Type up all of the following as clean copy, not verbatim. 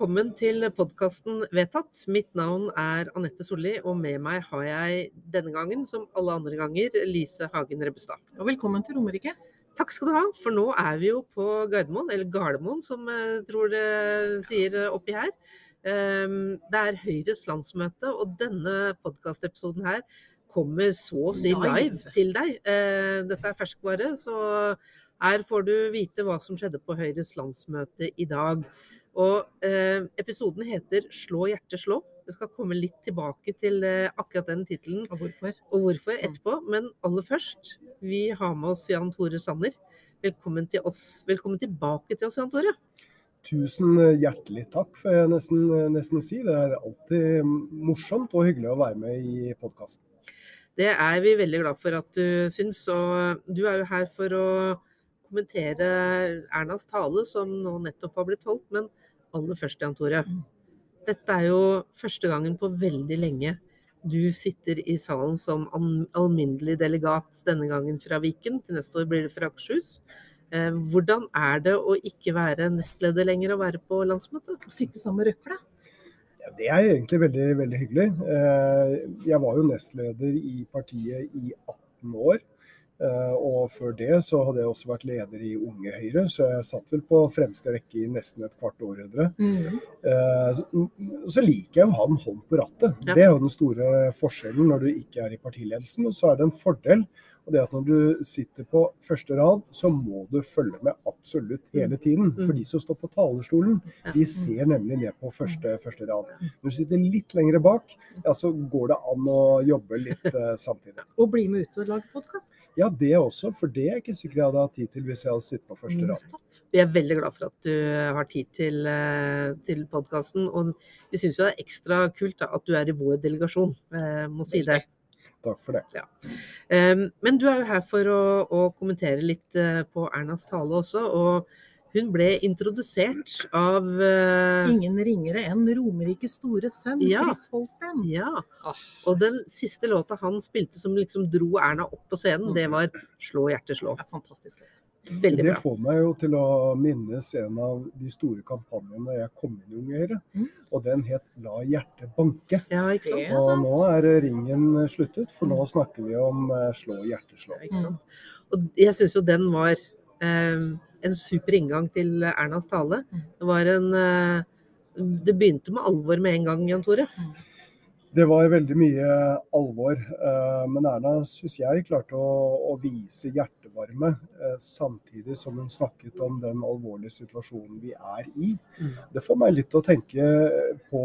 velkommen til podcasten Vedtatt. Mitt navn Anette Solli, og med meg har jeg denne gangen, som alle andre ganger, Lise Hagen Rebbestad. Og velkommen til Romerike. Takk skal du ha, for nå vi jo på Gardermoen, eller Gardermoen, som jeg tror det sier oppi her. Det Høyres landsmøte, og denne podcastepisoden her kommer så å si live til deg. Dette ferskvare, så her får du vite hva som skjedde på Høyres landsmøte i dag. Og episoden heter Slå hjertet slå. Jeg skal komme litt tilbake til akkurat den titelen. Og hvorfor etterpå. Men aller først, vi har med oss Jan Tore Sanner. Velkommen til oss. Velkommen tilbake til oss, Jan Tore. Tusen hjertelig takk, får jeg nesten si. Det alltid morsomt og hyggelig å være med i podcasten. Det vi veldig glad for at du syns, og du jo her for å kommentere Ernas tale, som nå nettopp har blitt holdt, men aller først, Jan Tore. Dette jo første gangen på veldig lenge du sitter i salen som alminnelig delegat, denne gangen fra Viken, til neste år blir det fra Akershus. Hvordan det å ikke være nestleder lenger og være på landsmøtet? Sitte sammen med Røkla? Ja, det egentlig veldig, veldig hyggelig. Jeg var jo nestleder i partiet i 18 år. Og før det så hadde jeg også vært leder i Unge Høyre, så jeg satt vel på fremste rekke i nesten et kvart århundre. Så liker jeg å ha en hånd på rattet. Ja. Det jo den store forskjellen når du ikke i partiledelsen, og så det en fordel. Og det at når du sitter på første rad, så må du følge med absolutt hele tiden. For de som står på talerstolen, de ser nemlig ned på første rad. Når du sitter litt lengre bak, ja, så går det an å jobbe litt samtidig. Og bli med ut og lage podcast? Ja, det også, for det ikke sikkert jeg hadde hatt tid til hvis jeg hadde sittet på første rad. Vi veldig glad for at du har tid til podcasten, og vi synes jo det ekstra kult da, at du i vår delegasjon, må si det. Takk for det. Ja. Men du jo her for å kommentere litt på Ernas tale også, og hun ble introdusert av ingen ringere enn Romerikes store sønn, Chris Holsten. Ja, og den siste låta han spilte som liksom dro Erna opp på scenen, det var Slå hjertet slå. Ja, fantastisk. Veldig bra. Det får meg jo til å minnes en av de store kampanjene jeg kom inn i Unge Høyre, og den het La hjertet banke. Ja, ikke sant? Og nå ringen sluttet, for nå snakker vi om Slå hjertet slå. Ikke sant? Og jeg synes jo den var en super inngang til Ernas tale. Det begynte med alvor med en gang, Jan Tore. Det var veldig mye alvor, men Erna synes jeg klarte å vise hjertevarme, samtidig som hun snakket om den alvorlige situasjonen vi i. Det får meg litt å tenke på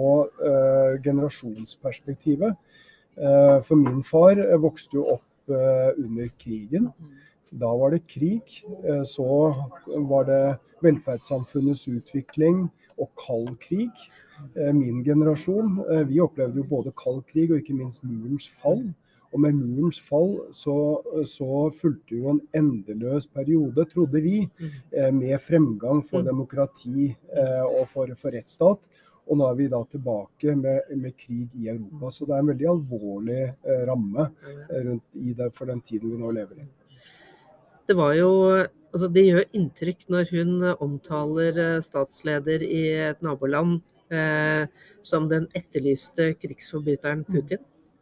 generasjonsperspektivet. For min far vokste jo opp under krigen. Da var det krig, så var det velferdssamfunnets utvikling og kald krig. Min generasjon, vi opplevde jo både kald krig og ikke minst murens fall. Og med murens fall så fulgte jo en endeløs periode, trodde vi, med fremgang for demokrati og for rettsstat. Og nå vi da tilbake med krig i Europa, så det en veldig alvorlig ramme for den tiden vi nå lever i. Det var jo, altså det gjør inntrykk når hun omtaler statsleder i et naboland som den etterlyste krigsforbryteren Putin.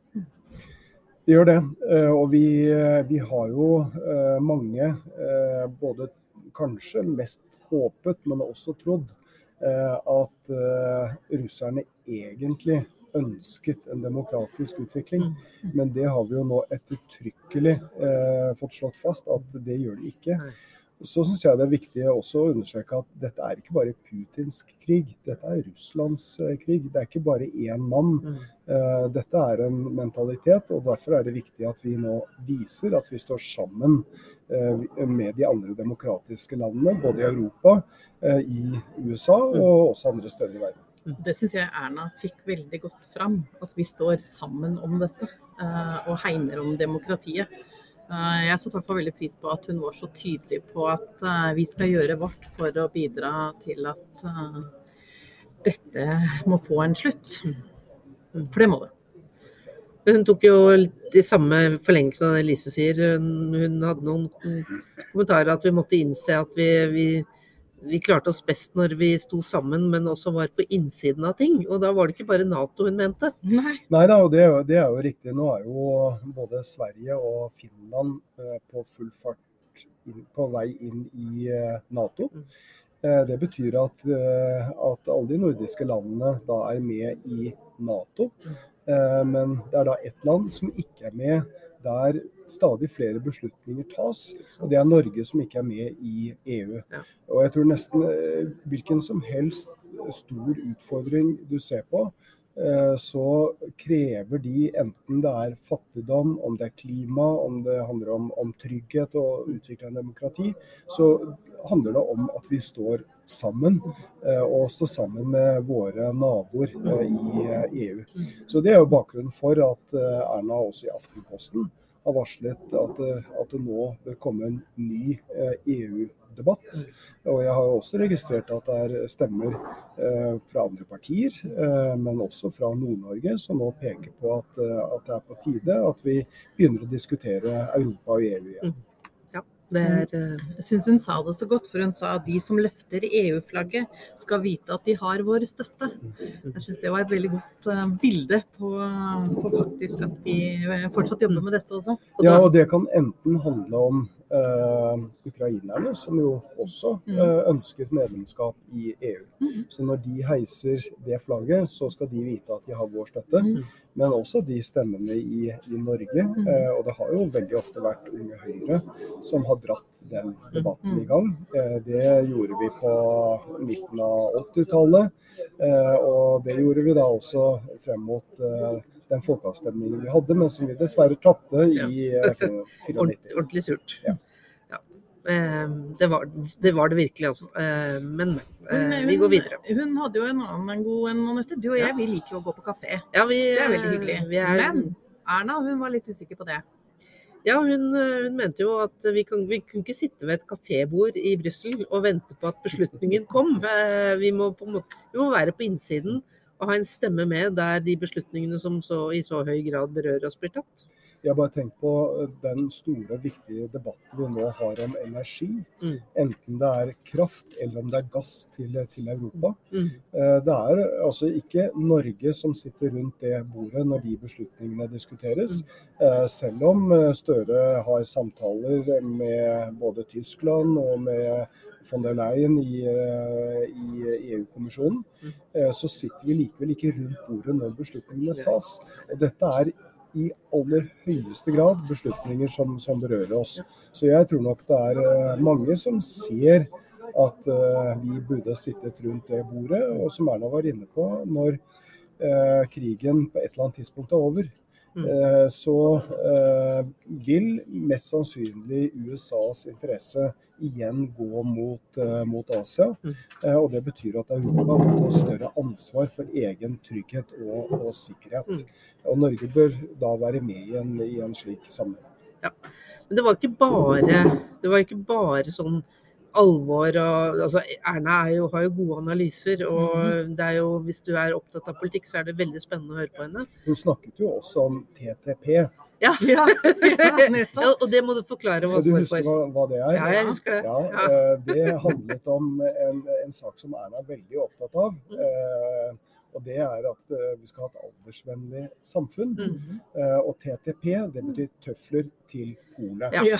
Det gjør det, og vi har jo mange, både kanskje mest håpet, men også trodd, at russerne egentlig ønsket en demokratisk utvikling, men det har vi jo nå ettertrykkelig fått slått fast at det gjør det ikke. Så synes jeg det viktig også å understreke at dette ikke bare Putins krig, dette Russlands krig, det ikke bare én mann. Dette en mentalitet, og derfor det viktig at vi nå viser at vi står sammen med de andre demokratiske landene, både i Europa, i USA og også andre steder i verden. Det synes jeg Erna fikk veldig godt fram, at vi står sammen om dette og hegner om demokratiet. Jeg satte i hvert fall veldig pris på at hun var så tydelig på at vi skal gjøre vårt for å bidra til at dette må få en slutt. For det må det. Hun tok jo litt i samme forlengelse av det Lise sier. Hun hadde noen kommentarer at vi måtte innse at vi klarte oss best når vi sto sammen, men også var på innsiden av ting. Og da var det ikke bare NATO hun mente. Nei. Nei da, og det er jo riktig. Nå er jo både Sverige og Finland på full fart på vei inn i NATO. Det betyr at alle de nordiske landene da er med i NATO. Men det er da ett land som ikke er med, der stadig flere beslutninger tas, og det er Norge som ikke er med i EU. Og jeg tror nesten hvilken som helst stor utfordring du ser på, så krever de enten det er fattigdom, om det er klima, om det handler om trygghet og utvikling av demokrati, så handler det om at vi står sammen, og står sammen med våre naboer i EU. Så det er jo bakgrunnen for at Erna også i Aftenposten har varslet at det nå bør komme en ny EU-debatt. Og jeg har også registrert at det er stemmer fra andre partier, men også fra Nord-Norge, som nå peker på at det er på tide at vi begynner å diskutere Europa og EU igjen. Jeg synes hun sa det så godt, for hun sa at de som løfter EU-flagget skal vite at de har vår støtte. Jeg synes det var et veldig godt bilde på faktisk at vi fortsatt jobber med dette også. Ja, og det kan enten handle om ukrainerne, som jo også ønsker medlemskap i EU. Så når de heiser det flagget, så skal de vite at de har vår støtte. Men også de stemmene i Norge, og det har jo veldig ofte vært Unge Høyre som har dratt den debatten i gang. Det gjorde vi på midten av 80-tallet, og det gjorde vi da også frem mot den folkeavstemningen vi hadde, men som vi dessverre tappte i 94. Ordentlig surt. Ja. Det var det virkelig også. Men vi går videre. Hun hadde jo en annen god enn Anette. Du og jeg, vi liker jo å gå på kafé. Ja, det er veldig hyggelig. Men Erna, hun var litt usikker på det. Ja, hun mente jo at vi kunne ikke sitte ved et kafébord i Brussel og vente på at beslutningen kom. Vi må være på innsiden og ha en stemme med der de beslutningene som i så høy grad berører oss blir tatt. Jeg har bare tenkt på den store, viktige debatten vi nå har om energi. Enten det er kraft eller om det er gass til Europa. Det er altså ikke Norge som sitter rundt det bordet når de beslutningene diskuteres. Selv om Støre har samtaler med både Tyskland og med von der Leyen i EU-kommisjonen, så sitter vi likevel ikke rundt bordet når beslutningene tas. Og dette er i aller høyeste grad beslutninger som berører oss. Så jeg tror nok det er mange som ser at vi burde sittet rundt det bordet, og som Erna var inne på, når krigen på et eller annet tidspunkt er over, så vil mest sannsynlig USAs interesse igjen gå mot Asia, og det betyr at Europa må ta større ansvar for egen trygghet og sikkerhet. Og Norge bør da være med i en slik sammenheng. Ja, men det var ikke bare sånn alvor, og, altså Erna har jo gode analyser, og det er jo, hvis du er opptatt av politikk, så er det veldig spennende å høre på henne. Hun snakket jo også om TTP. Ja, nettopp. Ja, og det må du forklare hva Du står husker for. hva det er? Ja, jeg husker det. Ja, det handlet om en sak som Erna er veldig opptatt av, og det er at vi skal ha et aldersvennlig samfunn. Og TTP, det betyr tøfler til polet. Ja.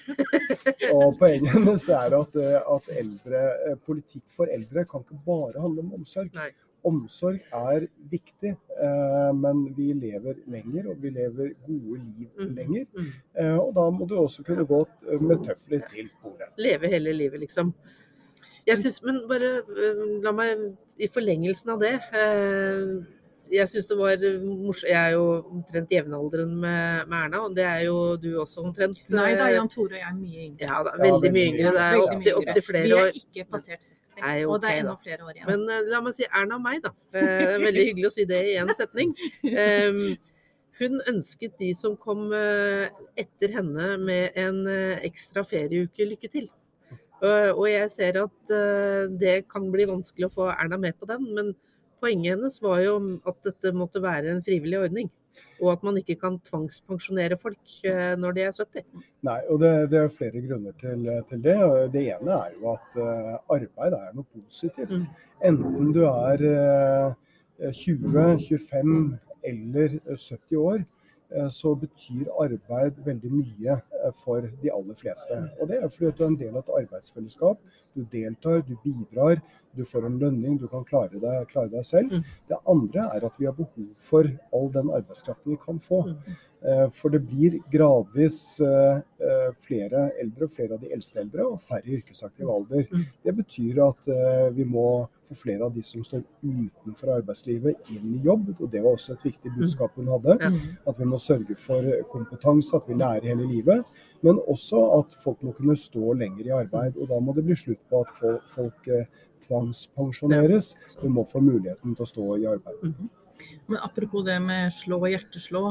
Og poenget hennes er at politikk for eldre kan ikke bare handle om omsorg. Nei. Omsorg er viktig, men vi lever lenger, og vi lever gode liv lenger. Og da må du også kunne gå med tøfler til polet. Leve hele livet, liksom. Jeg synes, men bare la meg i forlengelsen av det, jeg synes det var morsomt, jeg er jo omtrent jevnaldrende med Erna, og det er jo du også omtrent. Nei, da er Jan Tore og jeg mye yngre. Ja, da, veldig mye yngre, det er opp til flere år. Vi er ikke passert 60, og det er enda flere år igjen. Men la meg si Erna og meg da, det er veldig hyggelig å si det i en setning. Hun ønsket de som kom etter henne med en ekstra ferieuke lykke til. Og jeg ser at det kan bli vanskelig å få Erna med på den, men poenget hennes var jo at dette måtte være en frivillig ordning. Og at man ikke kan tvangspensjonere folk når de er 70. Nei, og det er flere grunner til det. Det ene er jo at arbeid er noe positivt. Enten du er 20, 25 eller 70 år, så betyr arbeid veldig mye for de aller fleste. Og det er fordi at du er en del av et arbeidsfellesskap. Du deltar, du bidrar, du får en lønning, du kan klare deg selv. Det andre er at vi har behov for all den arbeidskraften vi kan få. For det blir gradvis flere eldre, flere av de eldste eldre, og færre yrkesaktive alder. Det betyr at vi må få flere av de som står utenfor arbeidslivet inn i jobb, og det var også et viktig budskap hun hadde. At vi må sørge for kompetanse, at vi lærer hele livet, men også at folk må kunne stå lenger i arbeid, og da må det bli slutt på at folk tvangspensjoneres. Du må få muligheten til å stå i arbeid. Men apropos det med slå og hjerteslå,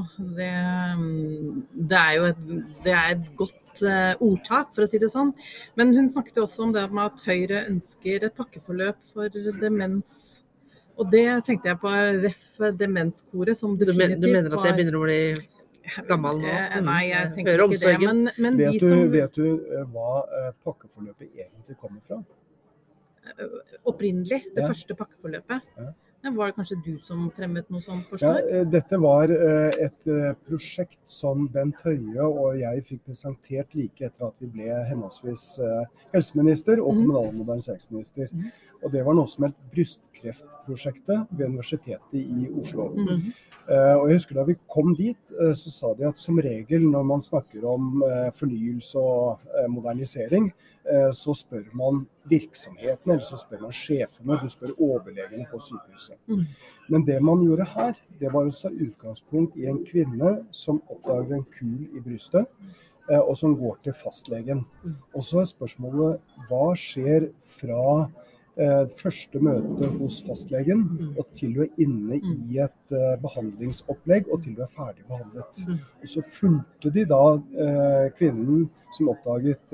det er et godt ordtak, for å si det sånn. Men hun snakket jo også om det med at Høyre ønsker et pakkeforløp for demens. Og det tenkte jeg på demenskoret som definitivt var... Du mener at jeg begynner å bli gammel nå? Nei, jeg tenker ikke det. Men vet du hva pakkeforløpet egentlig kommer fra? Opprinnelig, det første pakkeforløpet. Var det kanskje du som fremmet noe sånt forslag? Ja, dette var et prosjekt som Bent Høie og jeg fikk presentert like etter at vi ble henholdsvis helseminister og kommunal- og moderniseringsminister. Og det var noe som het brystkreftprosjektet ved Universitetet i Oslo. Og jeg husker da vi kom dit, så sa de at som regel når man snakker om fornyelse og modernisering, så spør man virksomheten, eller så spør man sjefene, du spør overlegene på sykehuset. Men det man gjorde her, det var også utgangspunkt i en kvinne som oppdager en kul i brystet, og som går til fastlegen. Og så er spørsmålet, hva skjer fra første møte hos fastlegen og til du er inne i et behandlingsopplegg og til du er ferdig behandlet. Og så fulgte de da kvinnen som oppdaget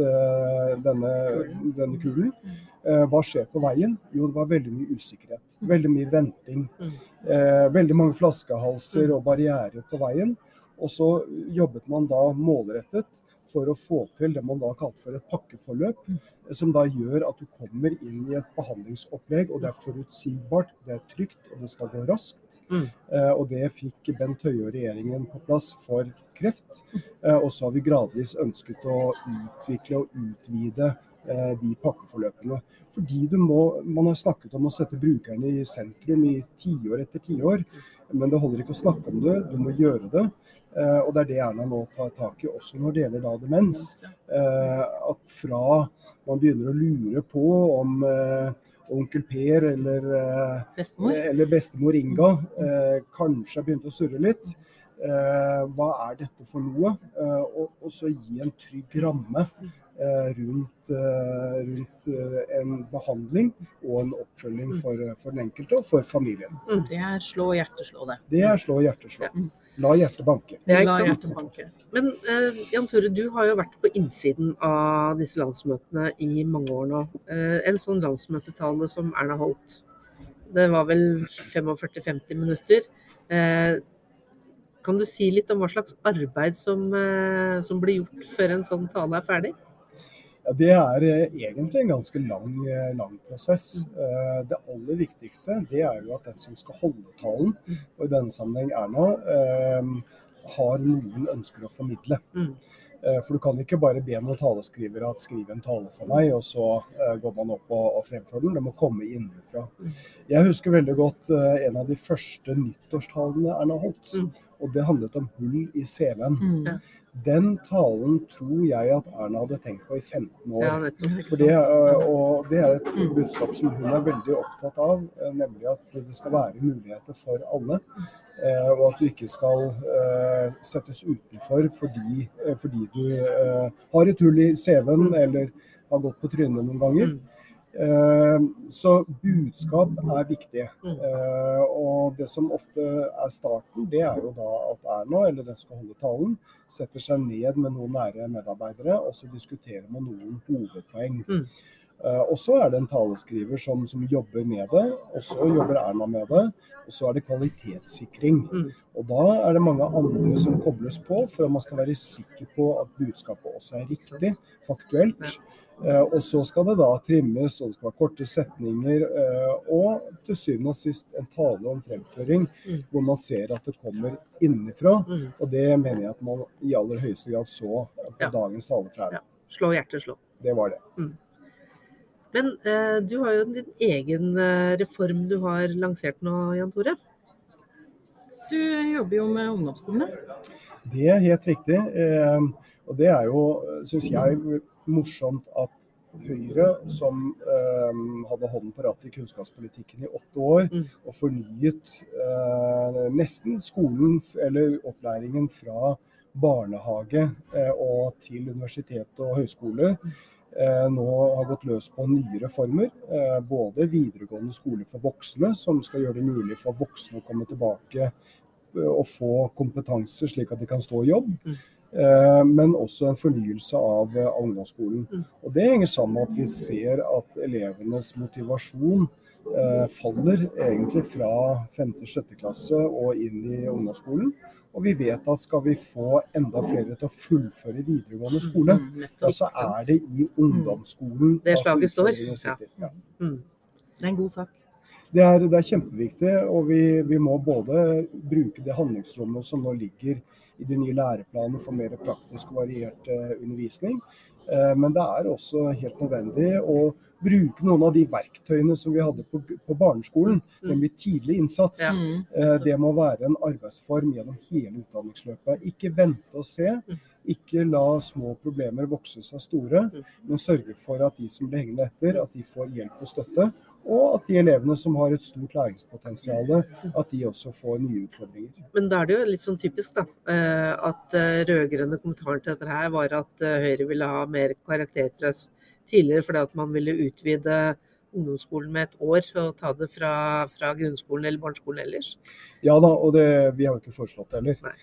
denne kulen. Hva skjer på veien? Jo, det var veldig mye usikkerhet, veldig mye venting, veldig mange flaskehalser og barrierer på veien. Og så jobbet man da målrettet for å få til det man da kalte for et pakkeforløp, som da gjør at du kommer inn i et behandlingsopplegg, og det er forutsigbart, det er trygt, og det skal gå raskt. Og det fikk Bent Høie og regjeringen på plass for kreft. Og så har vi gradvis ønsket å utvikle og utvide de pakkeforløpene. Fordi man har snakket om å sette brukerne i sentrum i 10 år etter 10 år, men det holder ikke å snakke om det, du må gjøre det. Og det er det Erna nå tar tak i, også når det gjelder da demens. At fra man begynner å lure på om onkel Per eller bestemor Inga kanskje har begynt å surre litt. Hva er dette for noe? Og så gi en trygg ramme rundt en behandling og en oppfølging for den enkelte og for familien. Det er slå og hjerteslå det. Det er slå og hjerteslå. La hjertet banke. Ja, La hjertet banke. Men Jan Tore, du har jo vært på innsiden av disse landsmøtene i mange år nå. En sånn landsmøtetale som Erna holdt, det var vel 45-50 minutter. Kan du si litt om hva slags arbeid som blir gjort før en sånn tale er ferdig? Ja, det er egentlig en ganske lang prosess. Det aller viktigste det er jo at den som skal holde talen, og i denne sammenheng Erna, har noen ønsker å formidle. For du kan ikke bare be noen taleskrivere at skriv en tale for meg, og så går man opp og fremfører den. Det må komme innenfra. Jeg husker veldig godt en av de første nyttårstalene Erna holdt, og det handlet om hull i CV-en. Den talen tror jeg at Erna hadde tenkt på i 15 år. Og det er et budskap som hun er veldig opptatt av, nemlig at det skal være muligheter for alle, og at du ikke skal settes utenfor fordi du har et hull i CV-en eller har gått på trynet noen ganger. Så budskap er viktig, og det som ofte er starten, det er jo da at Erna, eller den som skal holde talen, setter seg ned med noen nære medarbeidere, og så diskuterer man noen hovedpoeng. Og så det en taleskriver som jobber med det, og så jobber Erna med det, og så det kvalitetssikring. Og da det mange andre som kobles på, for at man skal være sikker på at budskapet også riktig, faktuelt. Og så skal det da trimmes, og det skal være korte setninger, og til syvende og sist en tale og en fremføring, hvor man ser at det kommer innenfra, og det mener jeg at man i aller høyeste grad så på dagens tale fra Erna. Slå hjertet, slå. Det var det. Men du har jo din egen reform du har lansert nå, Jan Tore. Du jobber jo med ungdomsskolene. Det helt riktig. Og det jo, synes jeg, morsomt at Høyre, som hadde hånden på rattet i kunnskapspolitikken i 8 år, og fornyet nesten skolen eller opplæringen fra barnehage og til universitet og høyskoler, nå har gått løs på nye reformer, både videregående skole for voksne, som skal gjøre det mulig for voksne å komme tilbake og få kompetanse slik at de kan stå i jobb, men også en fornyelse av ungdomsskolen. Og det henger sammen med at vi ser at elevenes motivasjon faller egentlig fra 5.–6. klasse og inn i ungdomsskolen. Og vi vet at skal vi få enda flere til å fullføre videregående skole, så det i ungdomsskolen det slaget står. Ja. Det en god sak. Det er kjempeviktig, og vi må både bruke det handlingsrommet som nå ligger i de nye læreplanene for mer praktisk og variert undervisning. Men det også helt nødvendig å bruke noen av de verktøyene som vi hadde på barneskolen, nemlig tidlig innsats. Det må være en arbeidsform gjennom hele utdanningsløpet. Ikke vente og se, ikke la små problemer vokse seg store, men sørge for at de som blir hengende etter, at de får hjelp og støtte, og at de elevene som har et stort læringspotensial, at de også får nye utfordringer. Men da det jo litt sånn typisk da, at rødgrønne kommentaren til dette her var at Høyre ville ha mer karakterpress tidligere, fordi at man ville utvide ungdomsskolen med 1 år og ta det fra grunnskolen eller barneskolen ellers. Ja da, og vi har jo ikke foreslått det heller.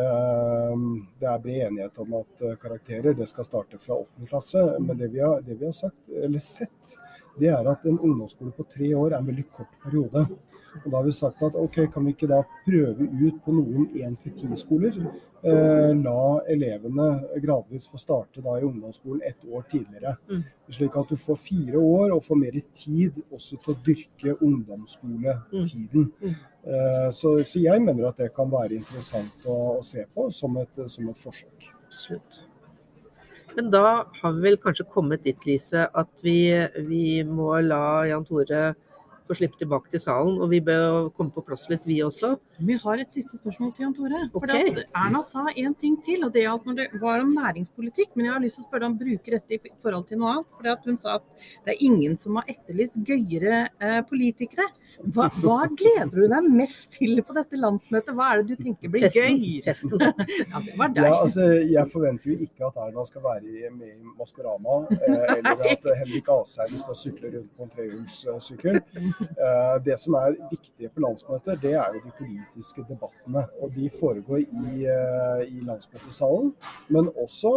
Det bred enighet om at karakterer det skal starte fra 8. klasse, men det vi har sagt, eller sett, det at en ungdomsskole på 3 år en veldig kort periode. Og da har vi sagt at ok, kan vi ikke da prøve ut på noen 1–10 skoler, la elevene gradvis få starte da i ungdomsskolen 1 år tidligere, slik at du får 4 år og får mer tid også til å dyrke ungdomsskoletiden. Så jeg mener at det kan være interessant å se på som et forsøk. Absolutt. Men da har vi vel kanskje kommet dit, Lise, at vi må la Jan Tore få slippe tilbake til salen, og vi bør komme på plass litt vi også. Vi har et siste spørsmål til Jan Tore. For Erna sa en ting til, og det gjaldt når det var om næringspolitikk, men jeg har lyst til å spørre om bruker dette i forhold til noe annet, for hun sa at det ingen som har etterlyst gøyere politikere. Hva gleder du deg mest til på dette landsmøtet? Hva det du tenker blir gøy? Festen. Ja, det var deg. Ja, altså, jeg forventer jo ikke at Erna skal være med i Maskorama, eller at Henrik Asheim skal sykle rundt på en trehjulssykkel. Det som viktig på landsmøtet, det jo de politiske debattene, og de foregår i landsmøtesalen, men også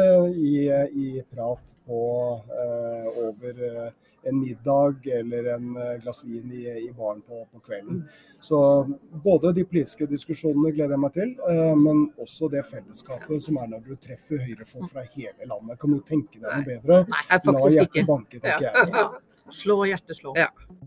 i prat over en middag eller en glass vin i baren på kvelden. Så både de politiske diskusjonene gleder jeg meg til, men også det fellesskapet som når du treffer høyrefolk fra hele landet. Kan du tenke deg noe bedre? Nei, faktisk ikke. La hjertet banke, tenker jeg. Slå hjertet slå. Ja.